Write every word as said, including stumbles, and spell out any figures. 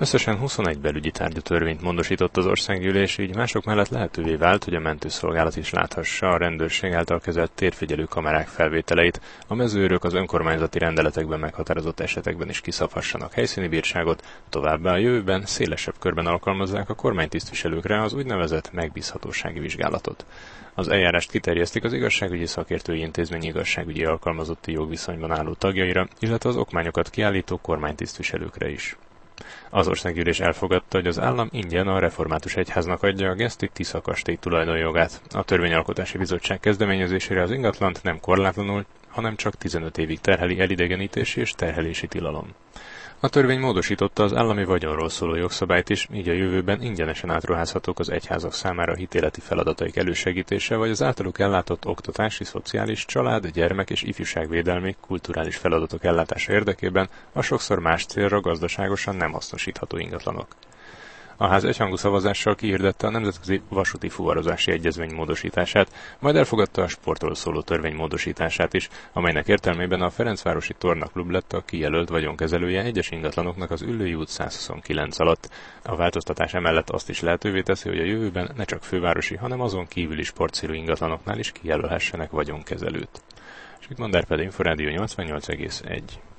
Összesen huszonegy belügyi tárgyú törvényt módosított az országgyűlés, így mások mellett lehetővé vált, hogy a mentőszolgálat is láthassa a rendőrség által kezelt térfigyelő kamerák felvételeit, a mezőőrök az önkormányzati rendeletekben meghatározott esetekben is kiszabhassanak helyszíni bírságot, továbbá a jövőben szélesebb körben alkalmazzák a kormánytisztviselőkre az úgynevezett megbízhatósági vizsgálatot. Az eljárást kiterjesztik az igazságügyi szakértői intézmény igazságügyi alkalmazotti jogviszonyban álló tagjaira, illetve az okmányokat kiállító kormánytisztviselőkre is. Az országgyűlés elfogadta, hogy az állam ingyen a református egyháznak adja a Geszti Tisza kastély tulajdonjogát. A Törvényalkotási Bizottság kezdeményezésére az ingatlant nem korlátlanul, hanem csak tizenöt évig terheli elidegenítési és terhelési tilalom. A törvény módosította az állami vagyonról szóló jogszabályt is, így a jövőben ingyenesen átruházhatók az egyházak számára hitéleti feladataik elősegítése, vagy az általuk ellátott oktatási, szociális, család, gyermek és ifjúságvédelmi, kulturális feladatok ellátása érdekében a sokszor más célra gazdaságosan nem hasznosítható ingatlanok. A ház egyhangú szavazással kihirdette a Nemzetközi Vasúti Fuvarozási Egyezmény módosítását, majd elfogadta a sportról szóló törvény módosítását is, amelynek értelmében a Ferencvárosi Torna Klub lett a kijelölt vagyonkezelője egyes ingatlanoknak az Üllői út százhuszonkilenc alatt. A változtatás emellett azt is lehetővé teszi, hogy a jövőben ne csak fővárosi, hanem azon kívüli sportcélú ingatlanoknál is kijelölhessenek vagyonkezelőt. Zsigmond Árpád, Inforádió nyolcvannyolc egész egy.